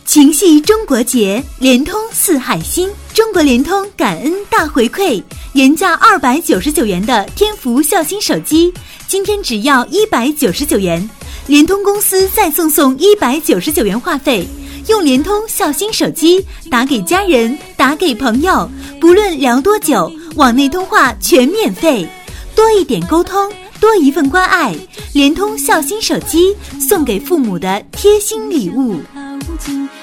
情系中国节，联通似海星。中国联通感恩大回馈，原价299元的天福孝心手机，今天只要199元，联通公司再送199元话费。用联通孝心手机打给家人，打给朋友，不论聊多久，网内通话全免费。多一点沟通，多一份关爱，联通孝心手机送给父母的贴心礼物。